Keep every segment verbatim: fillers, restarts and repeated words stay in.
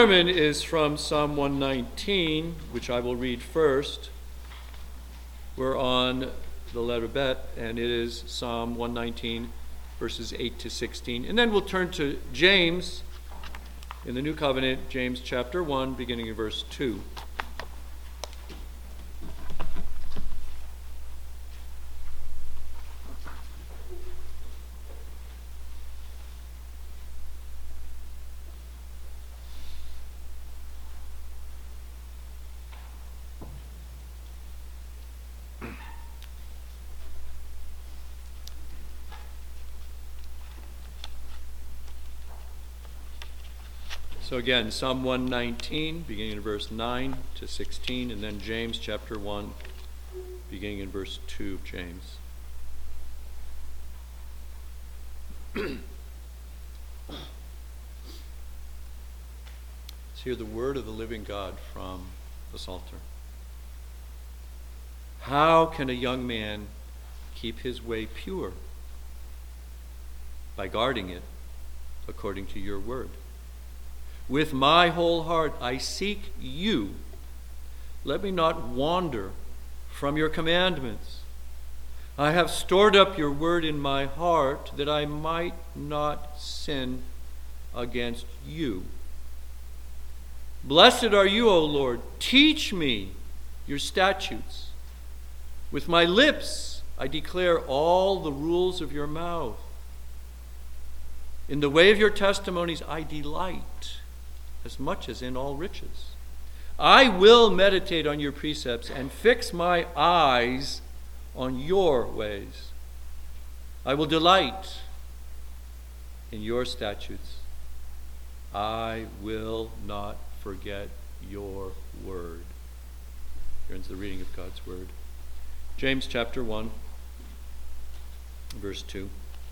sermon is from Psalm one nineteen, which I will read first. We're on the letter Bet, and it is Psalm one nineteen, verses eight to sixteen. And then we'll turn to James in the New Covenant, James chapter one, beginning in verse two. So again, Psalm one nineteen, beginning in verse nine to sixteen, and then James chapter one, beginning in verse two of James. Let's hear the word of the living God from the Psalter. How can a young man keep his way pure? By guarding it according to your word. With my whole heart I seek you. Let me not wander from your commandments. I have stored up your word in my heart that I might not sin against you. Blessed are you, O Lord. Teach me your statutes. With my lips I declare all the rules of your mouth. In the way of your testimonies I delight, as much as in all riches. I will meditate on your precepts and fix my eyes on your ways. I will delight in your statutes. I will not forget your word. Here ends the reading of God's word. James chapter one, verse two.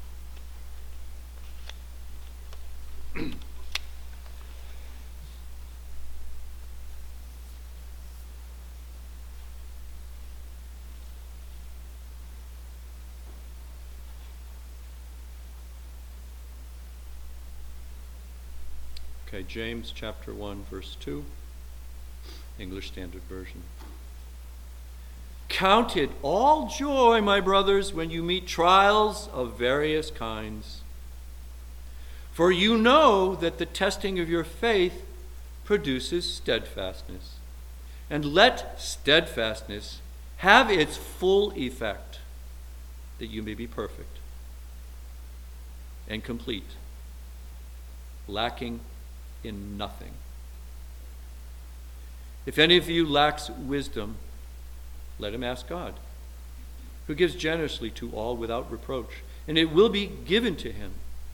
Okay, James chapter one, verse two, English Standard Version. Count it all joy, my brothers, when you meet trials of various kinds. For you know that the testing of your faith produces steadfastness. And let steadfastness have its full effect, that you may be perfect and complete, lacking in nothing. If any of you lacks wisdom, let him ask God, who gives generously to all without reproach, and it will be given to him.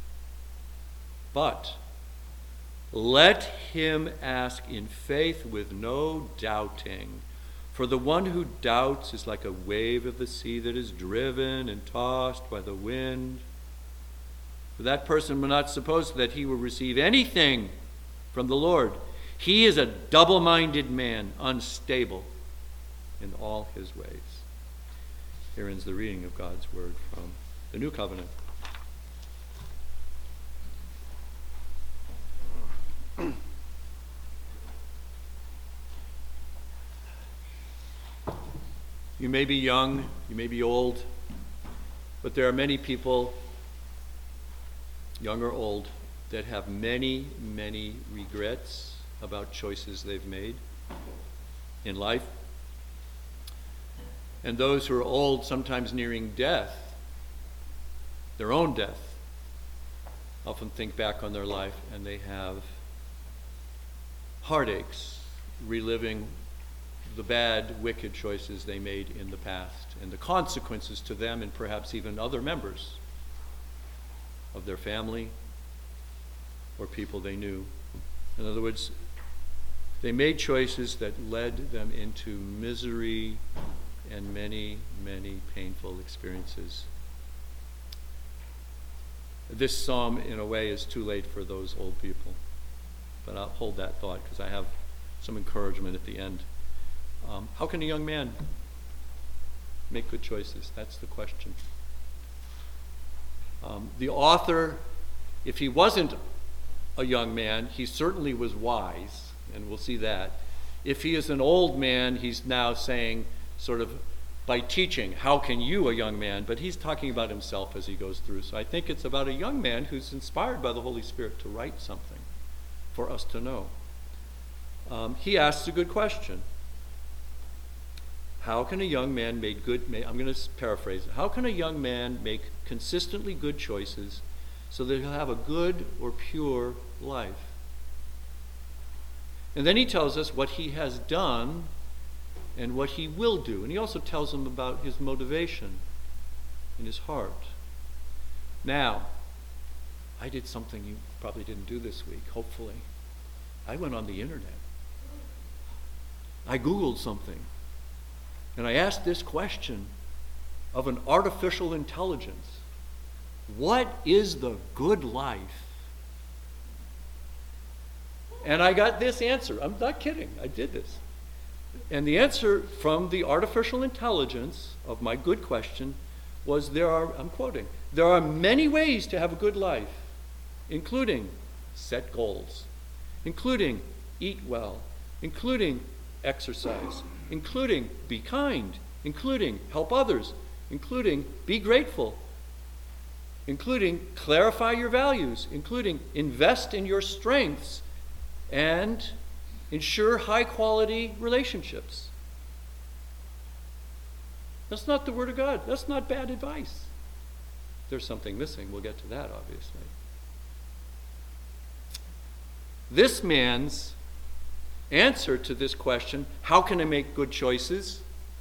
But let him ask in faith with no doubting. For the one who doubts is like a wave of the sea that is driven and tossed by the wind. For that person will not suppose that he will receive anything from the Lord. He is a double-minded man, unstable in all his ways. Here ends the reading of God's word from the New Covenant. You may be young, you may be old, but there are many people, young or old, that have many, many regrets about choices they've made in life. And those who are old, sometimes nearing death, their own death, often think back on their life and they have heartaches, reliving the bad, wicked choices they made in the past and the consequences to them and perhaps even other members of their family or people they knew. In other words, they made choices that led them into misery and many, many painful experiences. This psalm, in a way, is too late for those old people. But I'll hold that thought because I have some encouragement at the end. Um, how can a young man make good choices? That's the question. Um, the author, if he wasn't a young man, he certainly was wise, and we'll see that. If he is an old man, he's now saying, sort of, by teaching, how can you, a young man? But he's talking about himself as he goes through. So I think it's about a young man who's inspired by the Holy Spirit to write something for us to know. Um, he asks a good question. How can a young man make good, I'm going to paraphrase it, how can a young man make consistently good choices so that he'll have a good or pure life? And then he tells us what he has done and what he will do. And he also tells them about his motivation in his heart. Now, I did something you probably didn't do this week, hopefully. I went on the internet. I Googled something. And I asked this question of an artificial intelligence. What is the good life? And I got this answer. I'm not kidding. I did this. And the answer from the artificial intelligence of my good question was there are, I'm quoting, there are many ways to have a good life, including set goals, including eat well, including exercise, including be kind, including help others, including be grateful, including clarify your values, including invest in your strengths, and ensure high-quality relationships. That's not the Word of God. That's not bad advice. There's something missing. We'll get to that, obviously. This man's answer to this question, how can I make good choices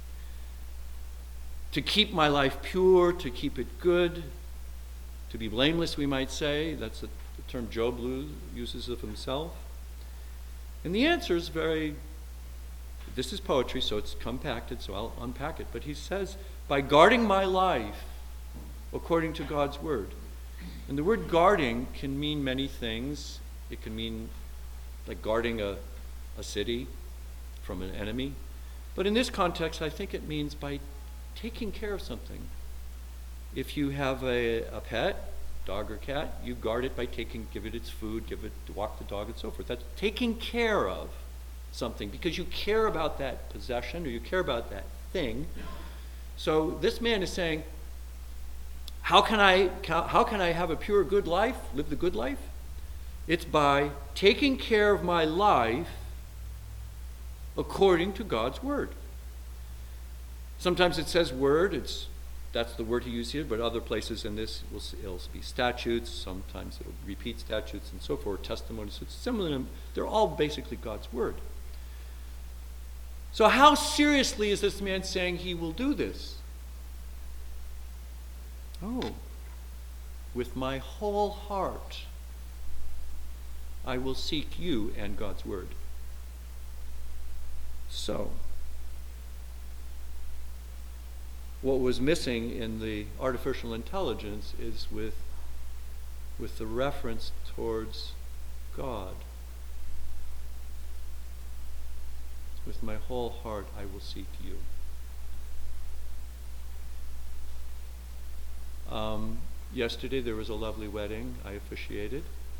to keep my life pure, to keep it good, to be blameless, we might say. That's the term Job uses of himself. And the answer is very, this is poetry, so it's compacted, so I'll unpack it. But he says, by guarding my life according to God's word. And the word guarding can mean many things. It can mean like guarding a, a city from an enemy. But in this context, I think it means by taking care of something. If you have a, a pet, dog or cat, you guard it by taking, give it its food, give it to walk the dog, and so forth. That's taking care of something because you care about that possession or you care about that thing. So this man is saying, how can I how can I have a pure, good life, live the good life? It's by taking care of my life according to God's word. Sometimes it says word, it's that's the word he used here, but other places in this will it'll be statutes, sometimes it'll repeat statutes and so forth, testimonies. So it's similar, they're all basically God's word. So how seriously is this man saying he will do this? Oh, with my whole heart I will seek you and God's word. So, what was missing in the artificial intelligence is with, with the reference towards God. With my whole heart I will seek you. Um, yesterday there was a lovely wedding I officiated.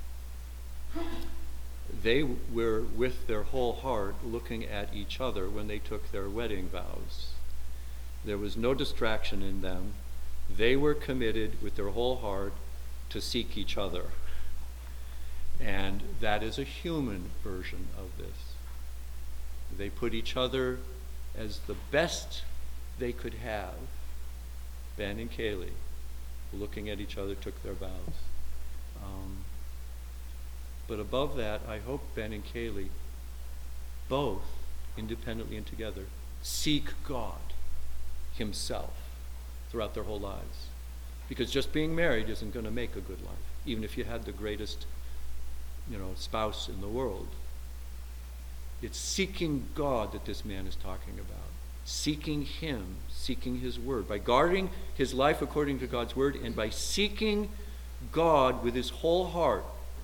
They were with their whole heart looking at each other when they took their wedding vows. There was no distraction in them. They were committed with their whole heart to seek each other. And that is a human version of this. They put each other as the best they could have. Ben and Kaylee, looking at each other, took their vows. Um, but above that, I hope Ben and Kaylee, both independently and together, seek God himself throughout their whole lives. Because just being married isn't going to make a good life, even if you had the greatest, you know, spouse in the world. It's seeking God that this man is talking about. Seeking him, seeking his word. By guarding his life according to God's word and by seeking God with his whole heart.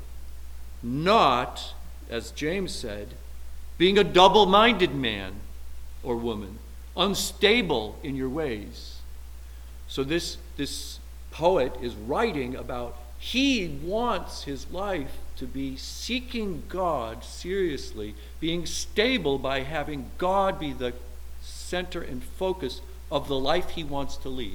Not, as James said, being a double-minded man or woman, unstable in your ways. So this, this poet is writing about He wants his life to be seeking God seriously, being stable by having God be the center and focus of the life he wants to lead.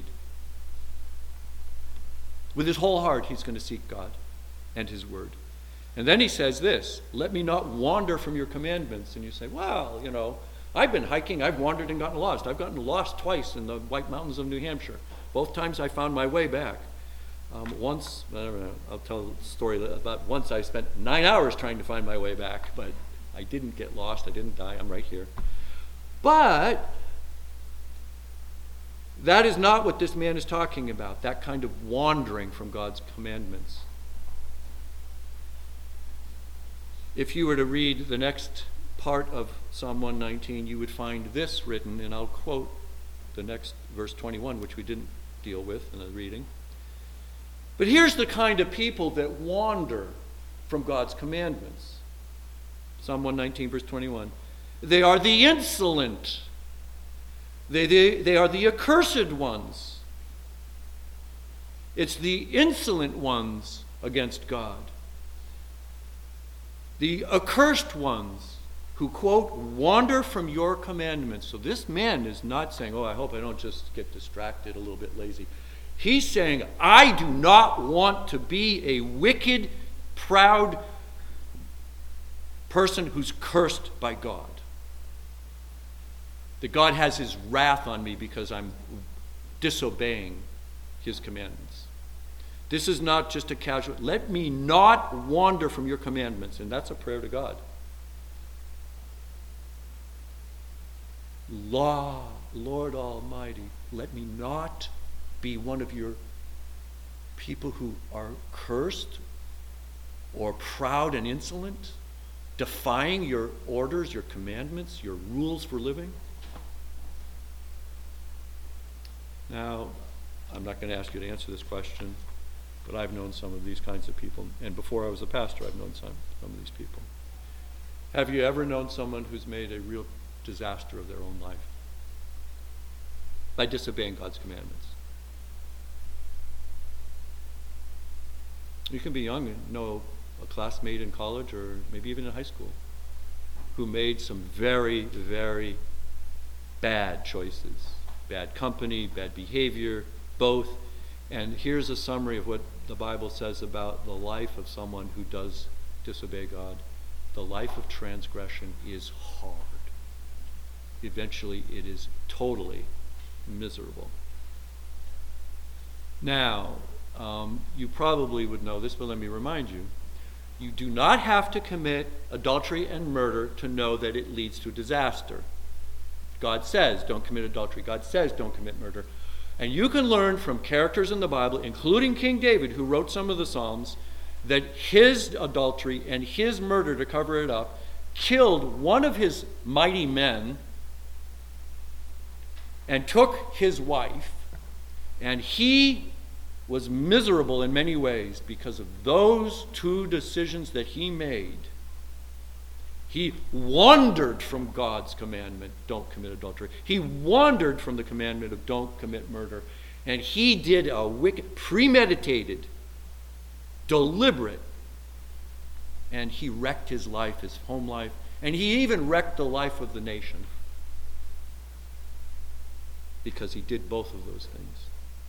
With his whole heart, he's going to seek God and his word. And then he says this, let me not wander from your commandments. And you say, well, you know, I've been hiking, I've wandered and gotten lost. I've gotten lost twice in the White Mountains of New Hampshire. Both times I found my way back. Um, once, I don't know, I'll tell a story about once I spent nine hours trying to find my way back, but I didn't get lost, I didn't die, I'm right here. But that is not what this man is talking about, that kind of wandering from God's commandments. If you were to read the next part of Psalm one nineteen, you would find this written, and I'll quote the next verse twenty-one, which we didn't deal with in the reading. But here's the kind of people that wander from God's commandments. Psalm one nineteen, verse twenty-one. They are the insolent. They, they, they are the accursed ones. It's the insolent ones against God. The accursed ones who, quote, wander from your commandments. So this man is not saying, oh, I hope I don't just get distracted, a little bit lazy. He's saying, I do not want to be a wicked, proud person who's cursed by God. That God has his wrath on me because I'm disobeying his commandments. This is not just a casual, let me not wander from your commandments. And that's a prayer to God. Law, Lord Almighty, let me not be one of your people who are cursed or proud and insolent, defying your orders, your commandments, your rules for living. Now, I'm not going to ask you to answer this question, but I've known some of these kinds of people. And before I was a pastor, I've known some, some of these people. Have you ever known someone who's made a real disaster of their own life by disobeying God's commandments? You can be young and know a classmate in college or maybe even in high school who made some very, very bad choices. Bad company, bad behavior, both. And here's a summary of what the Bible says about the life of someone who does disobey God. The life of transgression is hard. Eventually, it is totally miserable. Now, um, you probably would know this, but let me remind you. You do not have to commit adultery and murder to know that it leads to disaster. God says, don't commit adultery. God says, don't commit murder. And you can learn from characters in the Bible, including King David, who wrote some of the Psalms, that his adultery and his murder to cover it up killed one of his mighty men and took his wife, and he was miserable in many ways because of those two decisions that he made. He wandered from God's commandment, don't commit adultery. He wandered from the commandment of don't commit murder. And he did a wicked, premeditated, deliberate, and he wrecked his life, his home life, and he even wrecked the life of the nation because he did both of those things.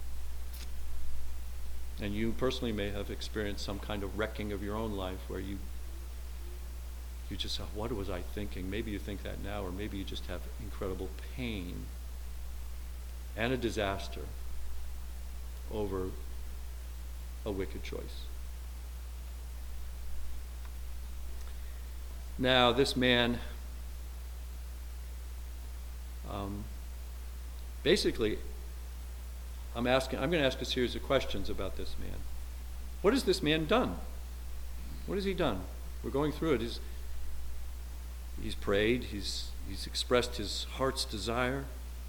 And you personally may have experienced some kind of wrecking of your own life where you You just thought, what was I thinking? Maybe you think that now, or maybe you just have incredible pain and a disaster over a wicked choice. Now, this man, um, basically, I'm asking. I'm going to ask a series of questions about this man. What has this man done? What has he done? We're going through it. He's, He's prayed, he's, he's expressed his heart's desire.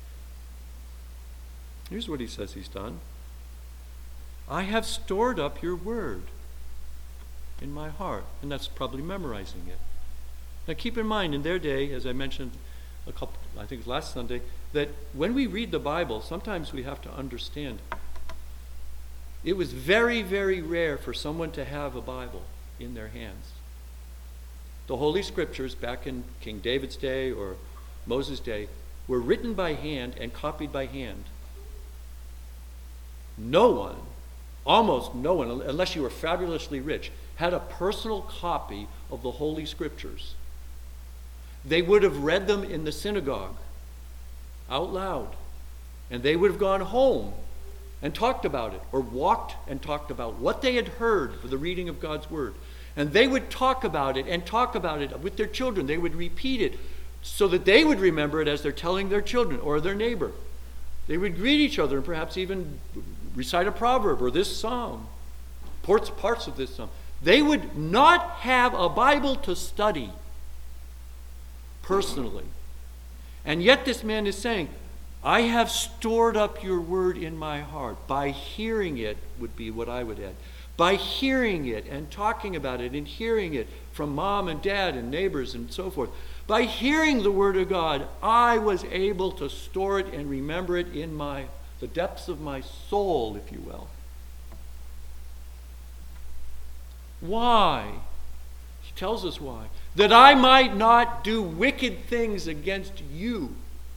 Here's what he says he's done. I have stored up your word in my heart. And that's probably memorizing it. Now keep in mind, in their day, as I mentioned a couple, I think it was last Sunday, that when we read the Bible, sometimes we have to understand It was very, very rare for someone to have a Bible in their hands. The Holy Scriptures back in King David's day or Moses' day were written by hand and copied by hand. No one, almost no one, unless you were fabulously rich, had a personal copy of the Holy Scriptures. They would have read them in the synagogue out loud, and they would have gone home and talked about it, or walked and talked about what they had heard for the reading of God's Word. And they would talk about it and talk about it with their children. They would repeat it so that they would remember it as they're telling their children or their neighbor. They would greet each other and perhaps even recite a proverb or this psalm, parts, parts of this psalm. They would not have a Bible to study personally. And yet this man is saying, I have stored up your word in my heart. By hearing it would be what I would add. By hearing it and talking about it and hearing it from mom and dad and neighbors and so forth. By hearing the word of God, I was able to store it and remember it in my the depths of my soul, if you will. Why? He tells us why. That I might not do wicked things against you.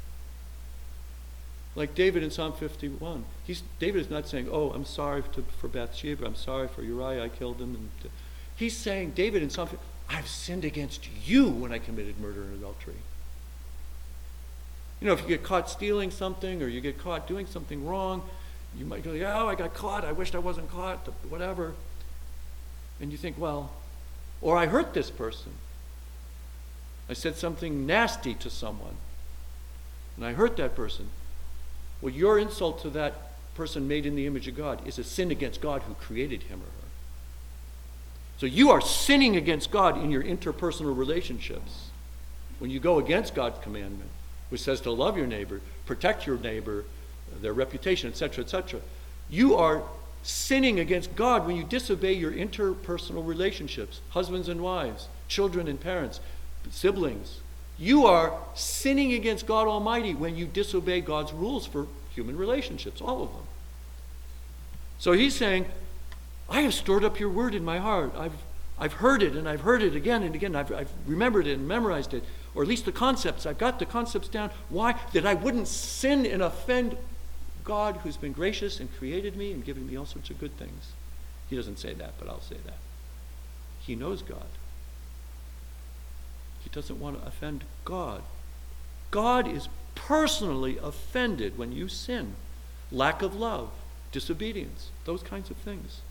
Like David in Psalm fifty-one. He's, David is not saying, oh, I'm sorry to, for Bathsheba. I'm sorry for Uriah. I killed him. And, uh, he's saying, David in Psalm fifty, I've sinned against you when I committed murder and adultery. You know, if you get caught stealing something or you get caught doing something wrong, you might go, oh, I got caught. I wished I wasn't caught. Whatever. And you think, well, or I hurt this person. I said something nasty to someone. And I hurt that person. Well, your insult to that person made in the image of God is a sin against God who created him or her. So you are sinning against God in your interpersonal relationships. When you go against God's commandment, which says to love your neighbor, protect your neighbor, their reputation, et cetera, et cetera, you are sinning against God when you disobey your interpersonal relationships, husbands and wives, children and parents, siblings. You are sinning against God Almighty when you disobey God's rules for human relationships, all of them. So he's saying, I have stored up your word in my heart. I've, I've heard it, and I've heard it again and again. I've, I've remembered it and memorized it, or at least the concepts. I've got the concepts down. Why? That I wouldn't sin and offend God who's been gracious and created me and given me all sorts of good things. He doesn't say that, but I'll say that. He knows God. He doesn't want to offend God. God is personally offended when you sin. Lack of love, disobedience, those kinds of things.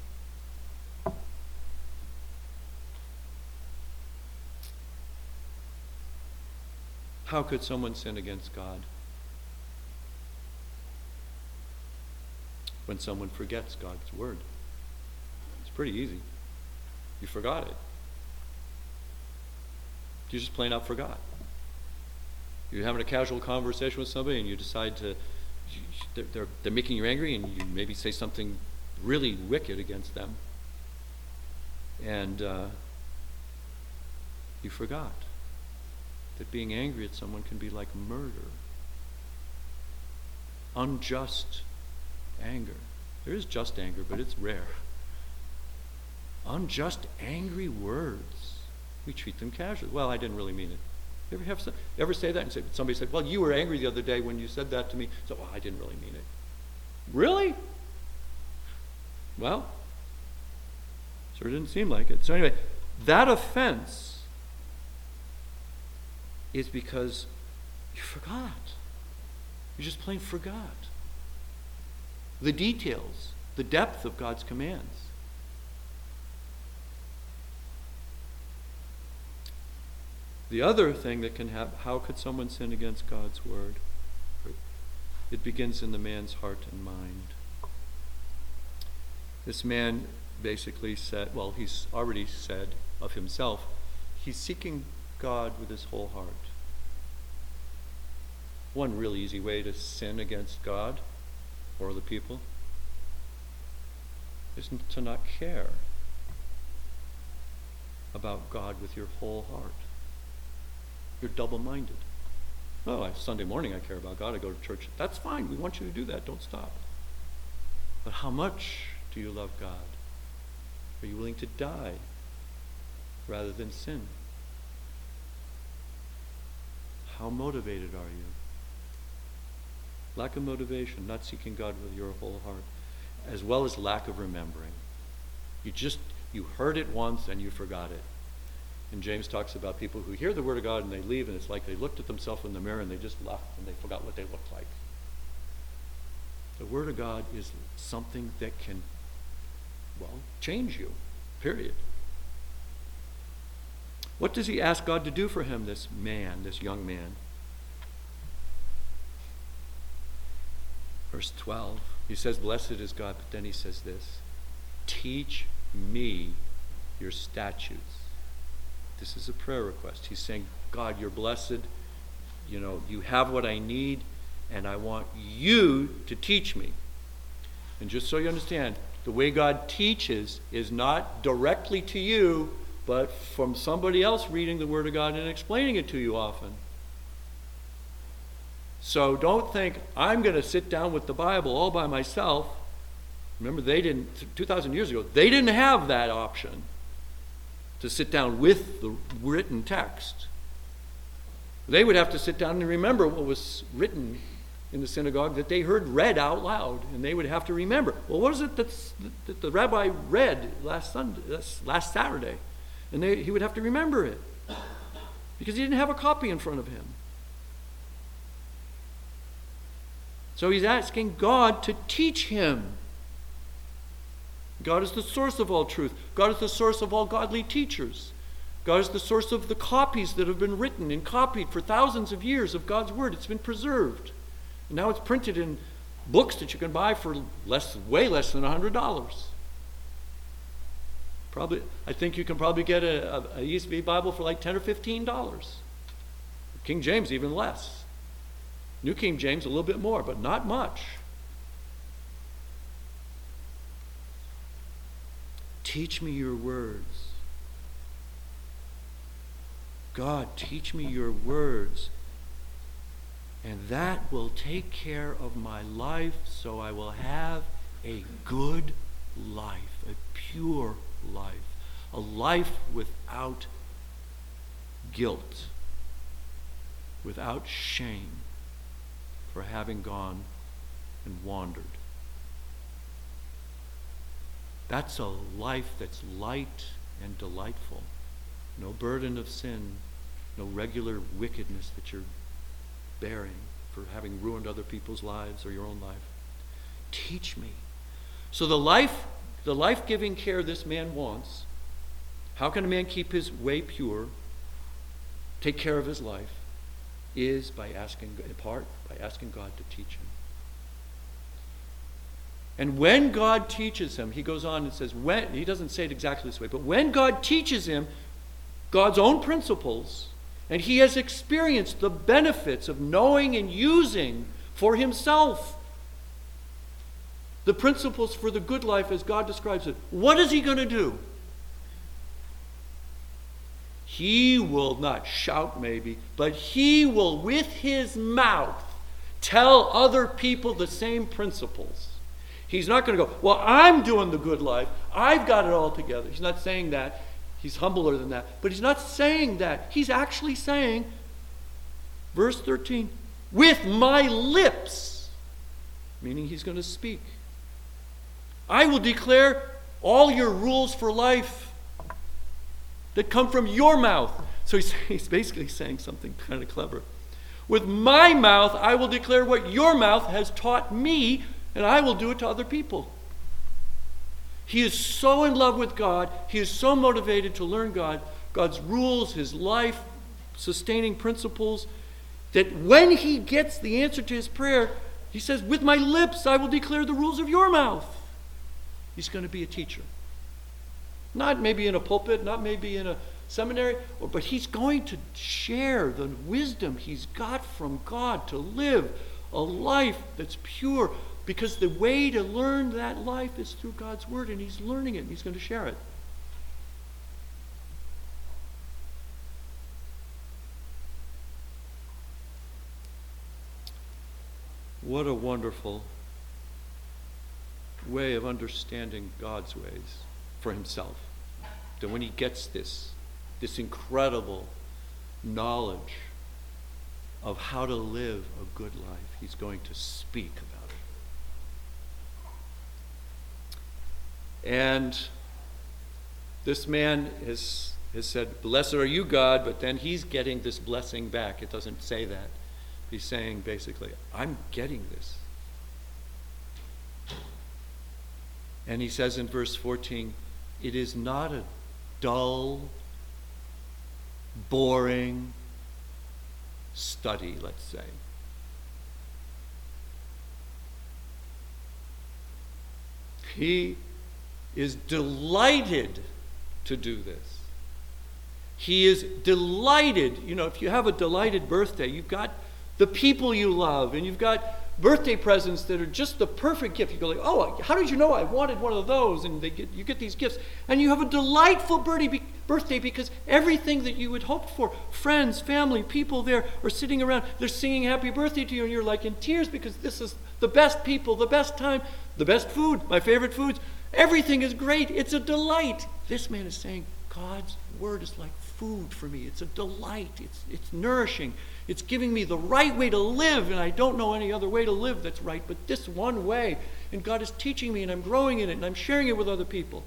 How could someone sin against God? When someone forgets God's word. It's pretty easy. You forgot it. You just plain out forgot. You're having a casual conversation with somebody and you decide to, they're, they're, they're making you angry and you maybe say something really wicked against them. And uh, you forgot that being angry at someone can be like murder. Unjust anger. There is just anger, but it's rare. Unjust, angry words. We treat them casually. Well, I didn't really mean it. You ever have some, ever say that and say, somebody said, well, you were angry the other day when you said that to me. So, well, I didn't really mean it. Really? Well, sure didn't seem like it. So anyway, that offense is because you forgot. You just plain forgot the details, the depth of God's commands. The other thing that can happen, how could someone sin against God's word? It begins in the man's heart and mind. This man basically said, well, he's already said of himself, he's seeking God with his whole heart. One really easy way to sin against God or the people is to not care about God with your whole heart. You're double-minded. Oh, I, Sunday morning I care about God. I go to church. That's fine. We want you to do that. Don't stop. But how much Do you love God? Are you willing to die rather than sin? How motivated are you? Lack of motivation, not seeking God with your whole heart, as well as lack of remembering. You just, you heard it once and you forgot it. And James talks about people who hear the word of God and they leave, and it's like they looked at themselves in the mirror and they just left and they forgot what they looked like. The word of God is something that can, well, change you, period. What does he ask God to do for him, this man, this young man? Verse twelve, he says, blessed is God, but then he says this, teach me your statutes. This is a prayer request. He's saying, God, you're blessed. You know, you have what I need, and I want you to teach me. And just so you understand, the way God teaches is not directly to you, but from somebody else reading the Word of God and explaining it to you often. So don't think, I'm going to sit down with the Bible all by myself. Remember, they didn't, two thousand years ago, they didn't have that option to sit down with the written text. They would have to sit down and remember what was written in the synagogue that they heard read out loud, and they would have to remember, well, what is it that's, that the rabbi read last Sunday, last Saturday? And they, he would have to remember it because he didn't have a copy in front of him. So he's asking God to teach him. God is the source of all truth. God is the source of all godly teachers. God is the source of the copies that have been written and copied for thousands of years of God's Word. It's been preserved. And now it's printed in books that you can buy for less, way less than one hundred dollars. Probably, I think you can probably get a, a, a E S V Bible for like ten or fifteen dollars. King James even less. New King James a little bit more, but not much. Teach me your words. God, teach me your words. And that will take care of my life, so I will have a good life, a pure life, a life without guilt, without shame for having gone and wandered. That's a life that's light and delightful. No burden of sin, no regular wickedness that you're bearing for having ruined other people's lives or your own life. Teach me. So the life, the life-giving care this man wants, how can a man keep his way pure, take care of his life, is by asking, in part, by asking God to teach him. And when God teaches him, he goes on and says, when, he doesn't say it exactly this way, but when God teaches him God's own principles, and he has experienced the benefits of knowing and using for himself the principles for the good life as God describes it, what is he going to do? He will not shout maybe, but he will with his mouth tell other people the same principles. He's not going to go, well, I'm doing the good life. I've got it all together. He's not saying that. He's humbler than that. But he's not saying that. He's actually saying, verse thirteen, with my lips, meaning he's going to speak, I will declare all your rules for life that come from your mouth. So he's, he's basically saying something kind of clever. With my mouth, I will declare what your mouth has taught me, and I will do it to other people. He is so in love with God. He is so motivated to learn God, God's rules, his life, sustaining principles, that when he gets the answer to his prayer, he says, with my lips I will declare the rules of your mouth. He's going to be a teacher. Not maybe in a pulpit, not maybe in a seminary, but he's going to share the wisdom he's got from God to live a life that's pure, because the way to learn that life is through God's Word, and he's learning it, and he's going to share it. What a wonderful way of understanding God's ways for himself. That when he gets this, this incredible knowledge of how to live a good life, he's going to speak about it. And this man has, has said, "Blessed are you, God," but then he's getting this blessing back. It doesn't say that. He's saying basically, I'm getting this. And he says in verse fourteen, it is not a dull, boring study, let's say. He is delighted to do this. He is delighted. You know, if you have a delighted birthday, you've got the people you love, and you've got birthday presents that are just the perfect gift. You go like, "Oh, how did you know I wanted one of those?" And they get, you get these gifts, and you have a delightful birthday birthday because everything that you had hoped for, friends, family, people there are sitting around, they're singing happy birthday to you, and you're like in tears because this is the best people, the best time, the best food, my favorite foods. Everything is great. It's a delight. This man is saying, God's word is like food for me. It's a delight. It's, it's nourishing. It's giving me the right way to live, and I don't know any other way to live that's right, but this one way. And God is teaching me, and I'm growing in it, and I'm sharing it with other people.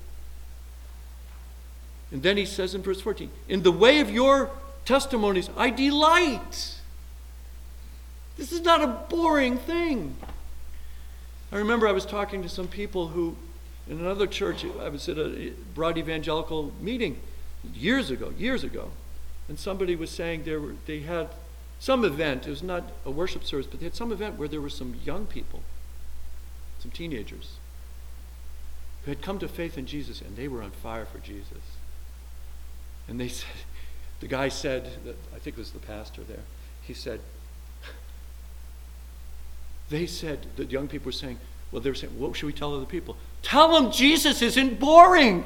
And then he says in verse fourteen, in the way of your testimonies, I delight. This is not a boring thing. I remember I was talking to some people who, in another church, I was at a broad evangelical meeting years ago, years ago, and somebody was saying there were, they had some event, it was not a worship service, but they had some event where there were some young people, some teenagers, who had come to faith in Jesus, and they were on fire for Jesus. And they said, the guy said, I think it was the pastor there, he said, they said, the young people were saying, well, they were saying, what should we tell other people? Tell them Jesus isn't boring.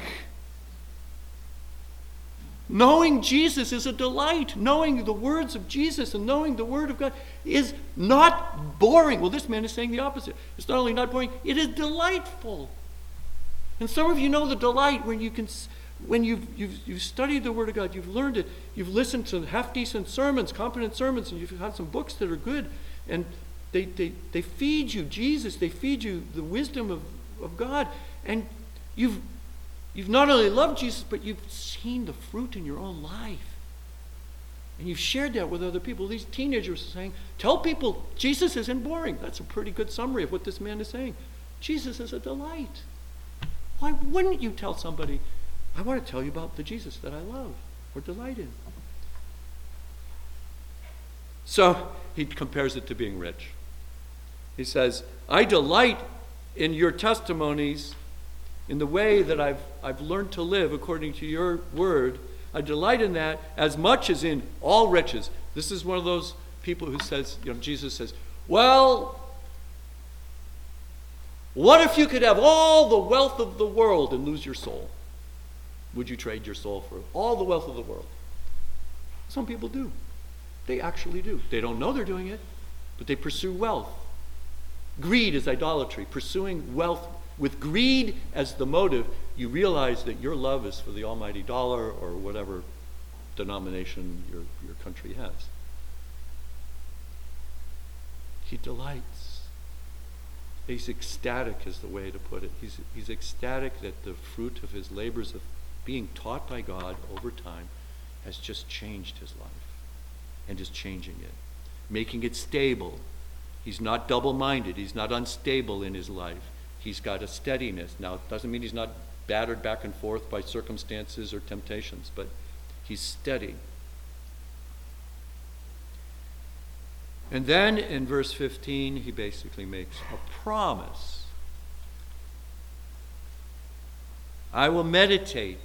Knowing Jesus is a delight. Knowing the words of Jesus and knowing the Word of God is not boring. Well, this man is saying the opposite. It's not only not boring, it is delightful. And some of you know the delight when you can, when you've, you've, you've studied the Word of God, you've learned it, you've listened to half-decent sermons, competent sermons, and you've had some books that are good, and they, they, they feed you Jesus, they feed you the wisdom of, of God, and you've You've not only loved Jesus, but you've seen the fruit in your own life. And you've shared that with other people. These teenagers are saying, tell people Jesus isn't boring. That's a pretty good summary of what this man is saying. Jesus is a delight. Why wouldn't you tell somebody, I want to tell you about the Jesus that I love or delight in? So he compares it to being rich. He says, I delight in your testimonies, in the way that I've, I've learned to live according to your word. I delight in that as much as in all riches. This is one of those people who says, you know, Jesus says, well, what if you could have all the wealth of the world and lose your soul? Would you trade your soul for all the wealth of the world? Some people do. They actually do. They don't know they're doing it, but they pursue wealth. Greed is idolatry. Pursuing wealth with greed as the motive, you realize that your love is for the almighty dollar or whatever denomination your, your country has. He delights. He's ecstatic is the way to put it. He's, he's ecstatic that the fruit of his labors of being taught by God over time has just changed his life and is changing it, making it stable. He's not double-minded. He's not unstable in his life. He's got a steadiness. Now, it doesn't mean he's not battered back and forth by circumstances or temptations, but he's steady. And then in verse fifteen, he basically makes a promise. I will meditate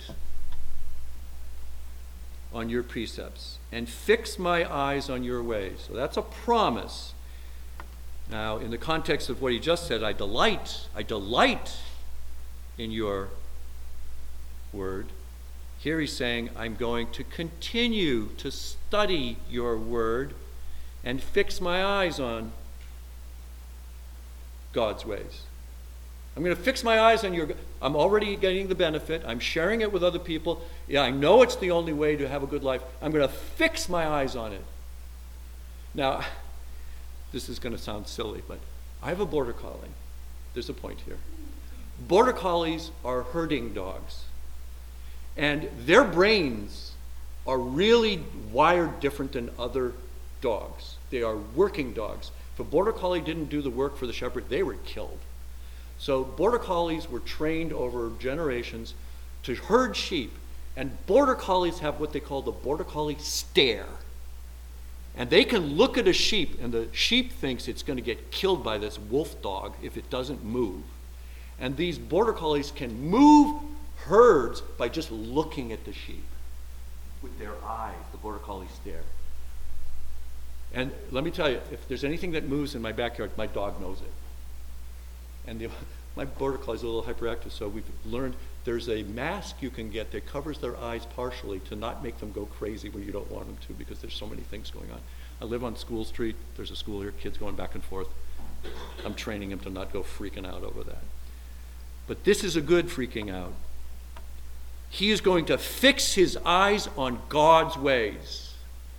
on your precepts and fix my eyes on your ways. So that's a promise. Now, in the context of what he just said, I delight, I delight in your word. Here he's saying, I'm going to continue to study your word and fix my eyes on God's ways. I'm going to fix my eyes on your, I'm already getting the benefit. I'm sharing it with other people. Yeah, I know it's the only way to have a good life. I'm going to fix my eyes on it. Now, this is going to sound silly, but I have a border collie. There's a point here. Border collies are herding dogs. And their brains are really wired different than other dogs. They are working dogs. If a border collie didn't do the work for the shepherd, they were killed. So border collies were trained over generations to herd sheep. And border collies have what they call the border collie stare. And they can look at a sheep, and the sheep thinks it's going to get killed by this wolf dog if it doesn't move. And these border collies can move herds by just looking at the sheep with their eyes, the border collie stare. And let me tell you, if there's anything that moves in my backyard, my dog knows it. And the, my border collie is a little hyperactive, so we've learned there's a mask you can get that covers their eyes partially to not make them go crazy when you don't want them to, because there's so many things going on. I live on School Street. There's a school here, kids going back and forth. I'm training him to not go freaking out over that. But this is a good freaking out. He is going to fix his eyes on God's ways.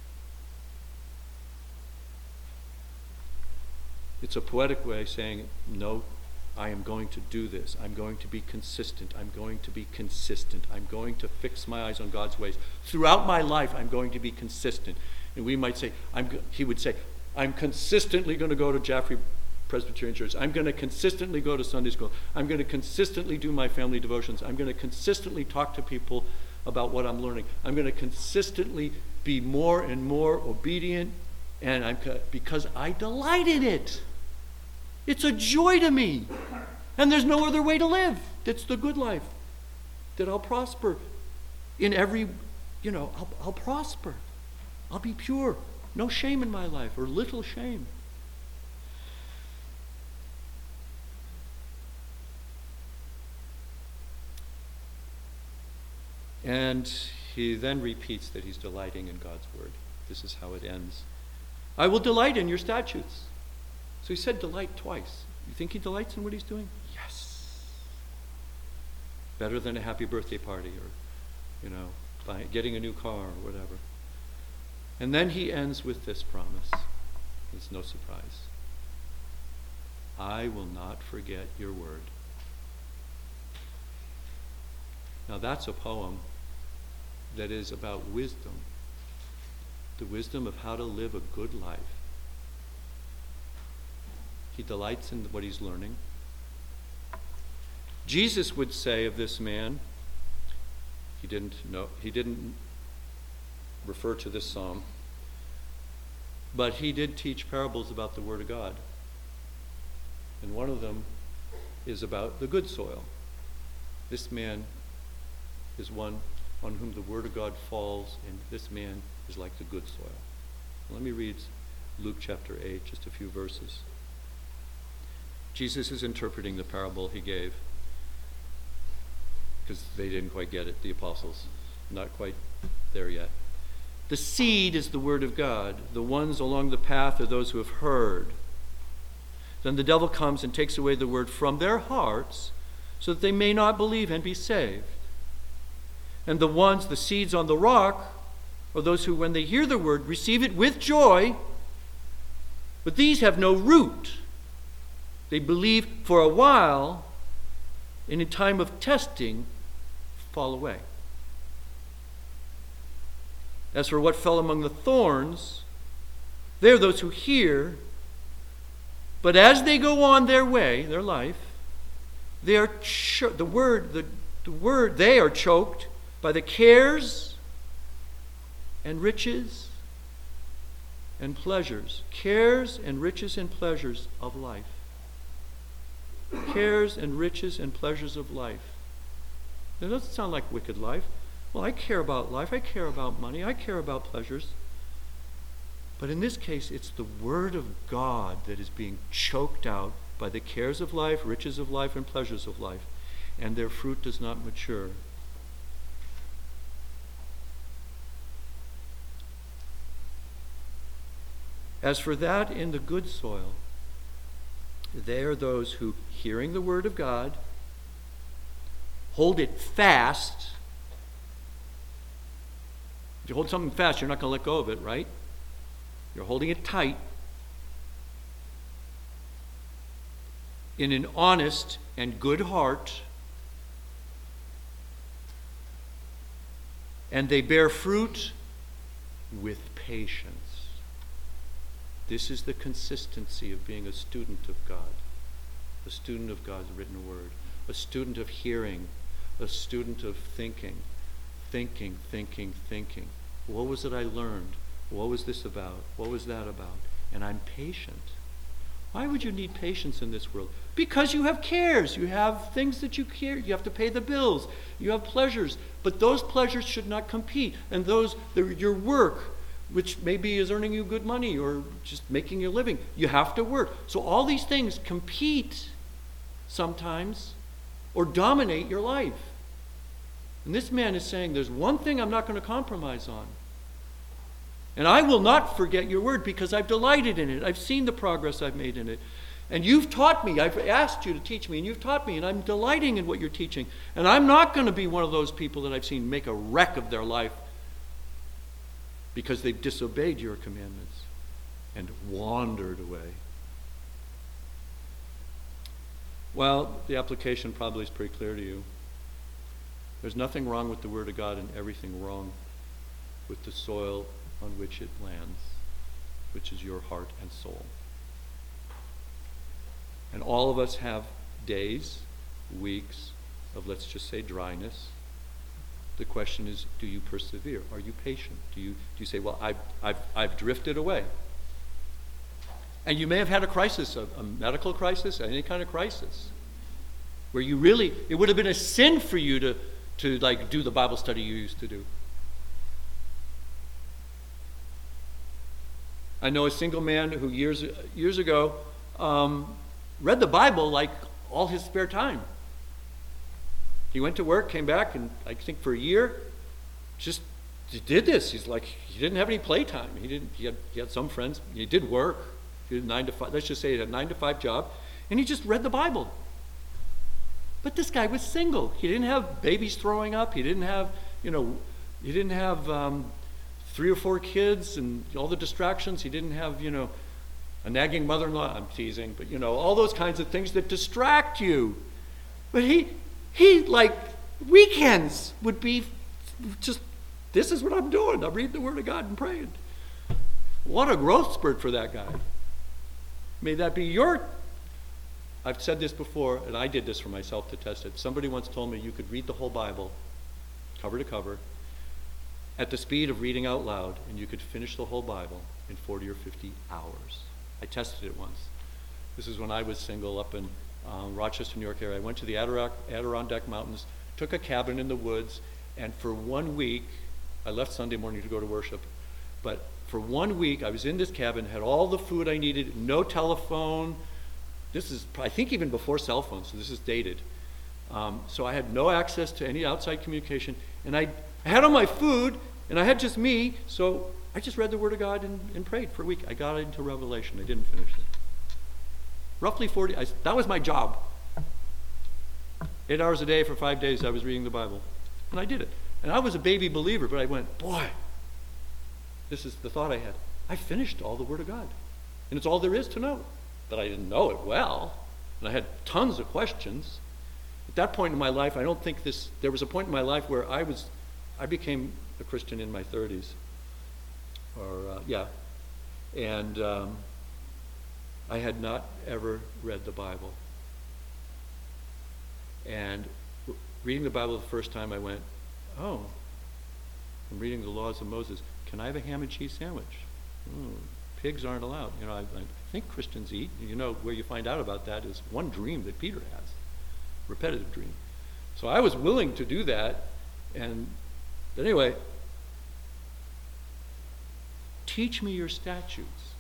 It's a poetic way of saying, no, I am going to do this. I'm going to be consistent. I'm going to be consistent. I'm going to fix my eyes on God's ways. Throughout my life, I'm going to be consistent. And we might say, I'm, he would say, I'm consistently going to go to Jaffrey Presbyterian Church. I'm going to consistently go to Sunday school. I'm going to consistently do my family devotions. I'm going to consistently talk to people about what I'm learning. I'm going to consistently be more and more obedient, and I'm because I delight in it. It's a joy to me. And there's no other way to live. That's the good life. That I'll prosper in every, you know, I'll, I'll prosper. I'll be pure. No shame in my life, or little shame. And he then repeats that he's delighting in God's word. This is how it ends. I will delight in your statutes. So he said delight twice. You think he delights in what he's doing? Yes. Better than a happy birthday party, or, you know, by getting a new car or whatever. And then he ends with this promise. It's no surprise. I will not forget your word. Now that's a poem that is about wisdom. The wisdom of how to live a good life. He delights in what he's learning. Jesus would say of this man, he didn't know, he didn't refer to this psalm, but he did teach parables about the Word of God. And one of them is about the good soil. This man is one on whom the Word of God falls, and this man is like the good soil. Let me read Luke chapter eight, just a few verses. Jesus is interpreting the parable he gave, because they didn't quite get it, the apostles. Not quite there yet. The seed is the word of God. The ones along the path are those who have heard. Then the devil comes and takes away the word from their hearts, so that they may not believe and be saved. And the ones, the seeds on the rock, are those who, when they hear the word, receive it with joy, but these have no root. They believe for a while, and in time of testing, fall away. As for what fell among the thorns, they are those who hear, but as they go on their way, their life, they are cho- the word, the, the word, they are choked by the cares and riches and pleasures, cares and riches and pleasures of life. Cares and riches and pleasures of life. It doesn't sound like wicked life. Well, I care about life. I care about money. I care about pleasures. But in this case, it's the Word of God that is being choked out by the cares of life, riches of life, and pleasures of life, and their fruit does not mature. As for that in the good soil, They are those who, hearing the word of God, hold it fast. If you hold something fast, you're not going to let go of it, right? You're holding it tight in an honest and good heart, and they bear fruit with patience. This is the consistency of being a student of God, a student of God's written word, a student of hearing, a student of thinking, thinking, thinking, thinking. What was it I learned? What was this about? What was that about? And I'm patient. Why would you need patience in this world? Because you have cares. You have things that you care. You have to pay the bills. You have pleasures. But those pleasures should not compete. And those, the, your work, which maybe is earning you good money or just making you a living, you have to work. So all these things compete sometimes or dominate your life. And this man is saying, there's one thing I'm not going to compromise on. And I will not forget your word because I've delighted in it. I've seen the progress I've made in it. And you've taught me. I've asked you to teach me, and you've taught me, and I'm delighting in what you're teaching. And I'm not going to be one of those people that I've seen make a wreck of their life because they've disobeyed your commandments and wandered away. Well, the application probably is pretty clear to you. There's nothing wrong with the Word of God and everything wrong with the soil on which it lands, which is your heart and soul. And all of us have days, weeks of, let's just say, dryness. The question is, do you persevere? Are you patient? Do you, do you say, well, I've, I've, I've drifted away? And you may have had a crisis, a, a medical crisis, any kind of crisis, where you really, it would have been a sin for you to, to like do the Bible study you used to do. I know a single man who years years ago um, read the Bible like all his spare time. He went to work, came back, and I think for a year, just he did this. He's like, he didn't have any playtime. He didn't. He had he had some friends. He did work. He did nine to five. Let's just say he had a nine to five job, and he just read the Bible. But this guy was single. He didn't have babies throwing up. He didn't have, you know, he didn't have. Um, three or four kids and all the distractions. He didn't have, you know, a nagging mother-in-law. I'm teasing, but, you know, all those kinds of things that distract you. But he, he like, weekends would be just, this is what I'm doing. I'm reading the Word of God and praying. What a growth spurt for that guy. May that be your, I've said this before, and I did this for myself to test it. Somebody once told me you could read the whole Bible, cover to cover, at the speed of reading out loud, and you could finish the whole Bible in forty or fifty hours. I tested it once. This is when I was single up in um, Rochester, New York area. I went to the Adirondack, Adirondack Mountains, took a cabin in the woods, and for one week, I left Sunday morning to go to worship, but for one week I was in this cabin, had all the food I needed, no telephone. This is, I think, even before cell phones, so this is dated. Um, so I had no access to any outside communication, and I I had all my food, and I had just me, so I just read the Word of God and, and prayed for a week. I got into Revelation. I didn't finish it. Roughly forty, I, that was my job. Eight hours a day for five days I was reading the Bible. And I did it. And I was a baby believer, but I went, boy, this is the thought I had. I finished all the Word of God. And it's all there is to know. But I didn't know it well. And I had tons of questions. At that point in my life, I don't think this, there was a point in my life where I was, I became a Christian in my thirties, or uh, yeah, and um, I had not ever read the Bible. And r- reading the Bible the first time, I went, oh, I'm reading the laws of Moses. Can I have a ham and cheese sandwich? Mm, pigs aren't allowed. You know, I, I think Christians eat. You know, where you find out about that is one dream that Peter has, repetitive dream. So I was willing to do that. And but anyway, teach me your statutes.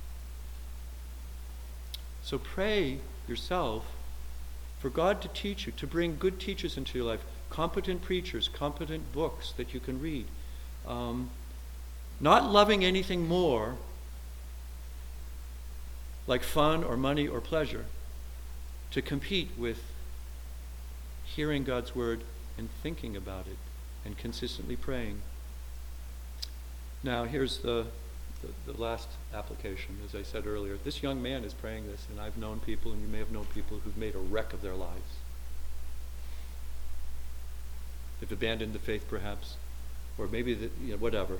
So pray yourself for God to teach you, to bring good teachers into your life, competent preachers, competent books that you can read. Um, not loving anything more like fun or money or pleasure, to compete with hearing God's word and thinking about it and consistently praying. Now, here's the, the, the last application. As I said earlier, this young man is praying this, and I've known people, and you may have known people who've made a wreck of their lives. They've abandoned the faith, perhaps, or maybe the, you know, whatever.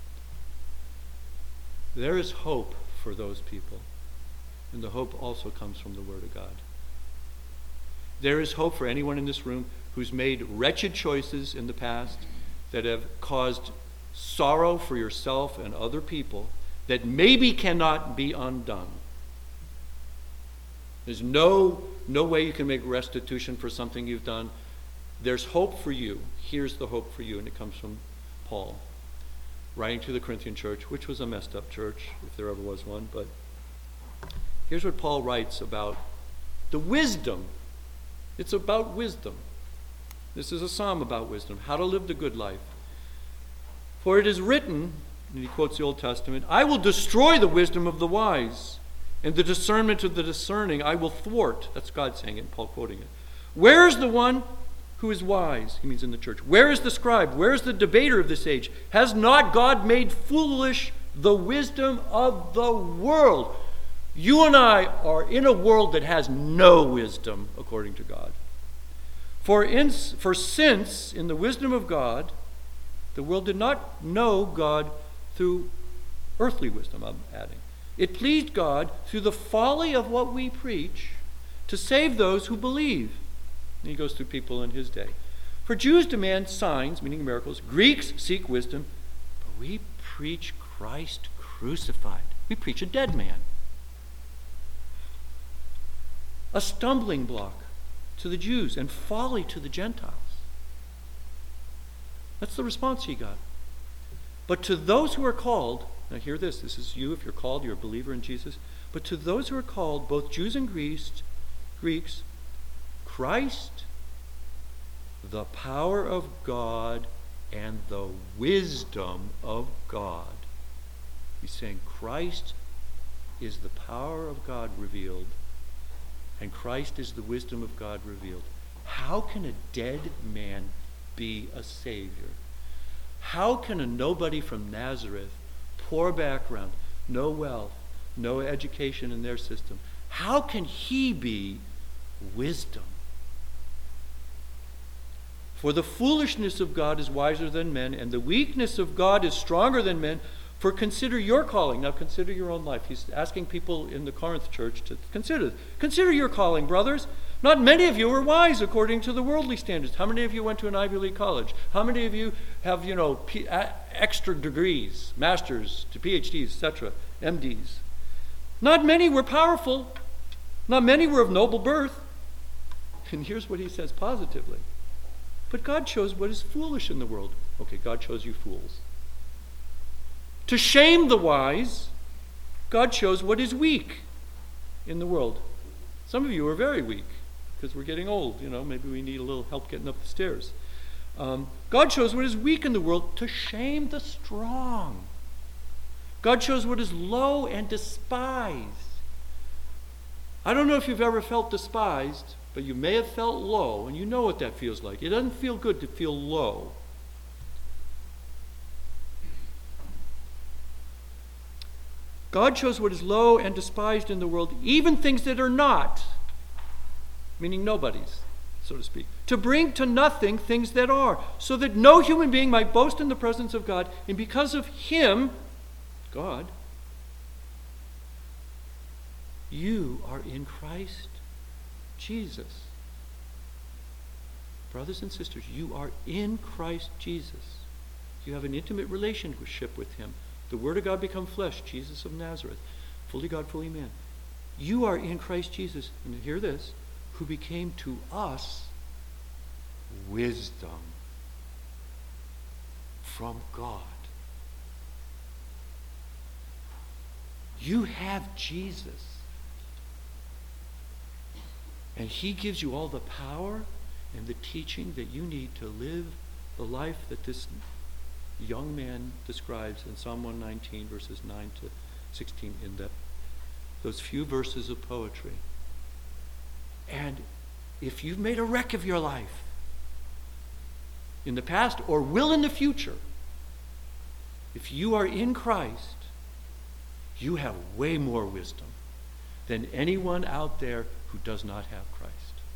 There is hope for those people, and the hope also comes from the Word of God. There is hope for anyone in this room who's made wretched choices in the past that have caused sorrow for yourself and other people that maybe cannot be undone. There's no, no way you can make restitution for something you've done. There's hope for you. Here's the hope for you, and it comes from Paul, writing to the Corinthian church, which was a messed up church, if there ever was one. But here's what Paul writes about the wisdom. It's about wisdom. This is a psalm about wisdom, how to live the good life. For it is written, and he quotes the Old Testament, I will destroy the wisdom of the wise, and the discernment of the discerning I will thwart. That's God saying it, and Paul quoting it. Where is the one who is wise? He means in the church. Where is the scribe? Where is the debater of this age? Has not God made foolish the wisdom of the world? You and I are in a world that has no wisdom, according to God. For, in, for since, in the wisdom of God, the world did not know God through earthly wisdom, I'm adding. It pleased God, through the folly of what we preach, to save those who believe. And he goes through people in his day. For Jews demand signs, meaning miracles. Greeks seek wisdom. But we preach Christ crucified. We preach a dead man. A stumbling block to the Jews and folly to the Gentiles. That's the response he got. But to those who are called, now hear this, this is you if you're called, you're a believer in Jesus. But to those who are called, both Jews and Greeks, Greeks, Christ, the power of God and the wisdom of God. He's saying Christ is the power of God revealed, and Christ is the wisdom of God revealed. How can a dead man be a Savior? How can a nobody from Nazareth, poor background, no wealth, no education in their system, how can he be wisdom? For the foolishness of God is wiser than men, and the weakness of God is stronger than men. For consider your calling. Now consider your own life. He's asking people in the Corinth church to consider. Consider your calling, brothers. Not many of you are wise according to the worldly standards. How many of you went to an Ivy League college? How many of you have, you know, P- extra degrees, masters to P H Ds, et cetera, M Ds? Not many were powerful. Not many were of noble birth. And here's what he says positively. But God chose what is foolish in the world. Okay, God chose you fools. To shame the wise, God chose what is weak in the world. Some of you are very weak because we're getting old. You know, maybe we need a little help getting up the stairs. Um, God chose what is weak in the world to shame the strong. God chose what is low and despised. I don't know if you've ever felt despised, but you may have felt low, and you know what that feels like. It doesn't feel good to feel low. God chose what is low and despised in the world, even things that are not, meaning nobodies, so to speak, to bring to nothing things that are, so that no human being might boast in the presence of God. And because of him, God, you are in Christ Jesus. Brothers and sisters, you are in Christ Jesus. You have an intimate relationship with him. The Word of God become flesh, Jesus of Nazareth, fully God, fully man. You are in Christ Jesus, and hear this, who became to us wisdom from God. You have Jesus. And he gives you all the power and the teaching that you need to live the life that this young man describes in Psalm one nineteen, verses nine to sixteen, in that those few verses of poetry. And if you've made a wreck of your life in the past or will in the future, if you are in Christ, you have way more wisdom than anyone out there who does not have Christ.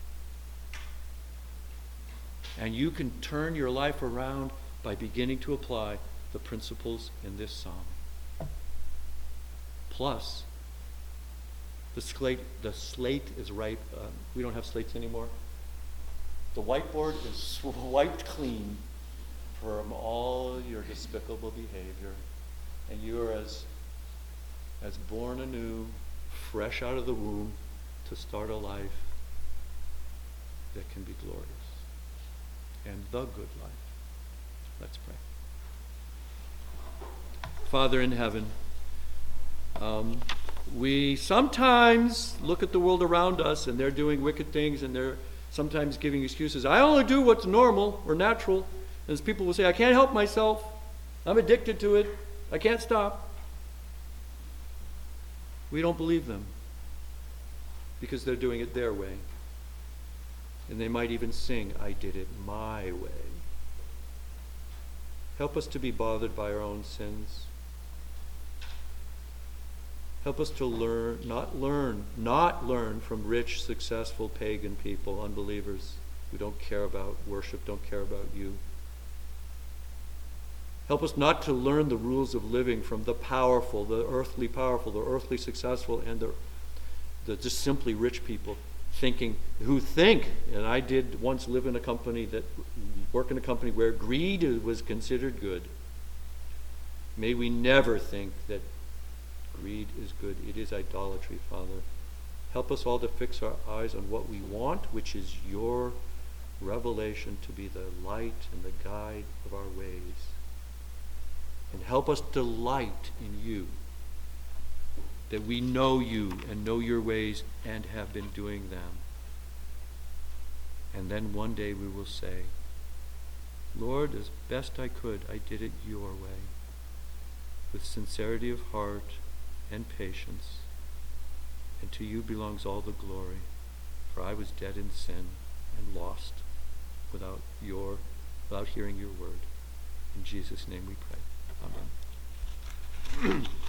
And you can turn your life around by beginning to apply the principles in this psalm. Plus, the slate, the slate is ripe. Um, we don't have slates anymore. The whiteboard is wiped clean from all your despicable behavior. And you are as, as born anew, fresh out of the womb, to start a life that can be glorious. And the good life. Let's pray. Father in heaven, um, we sometimes look at the world around us and they're doing wicked things and they're sometimes giving excuses. I only do what's normal or natural. And as people will say, I can't help myself. I'm addicted to it. I can't stop. We don't believe them because they're doing it their way. And they might even sing, I did it my way. Help us to be bothered by our own sins. Help us to learn, not learn, not learn from rich, successful pagan people, unbelievers who don't care about worship, don't care about you. Help us not to learn the rules of living from the powerful, the earthly powerful, the earthly successful, and the, the just simply rich people. Thinking, who think, and I did once live in a company that, work in a company where greed was considered good. May we never think that greed is good. It is idolatry, Father. Help us all to fix our eyes on what we want, which is your revelation to be the light and the guide of our ways. And help us delight in you, that we know you and know your ways and have been doing them. And then one day we will say, Lord, as best I could, I did it your way, with sincerity of heart and patience. And to you belongs all the glory, for I was dead in sin and lost without your, without hearing your word. In Jesus' name we pray. Amen.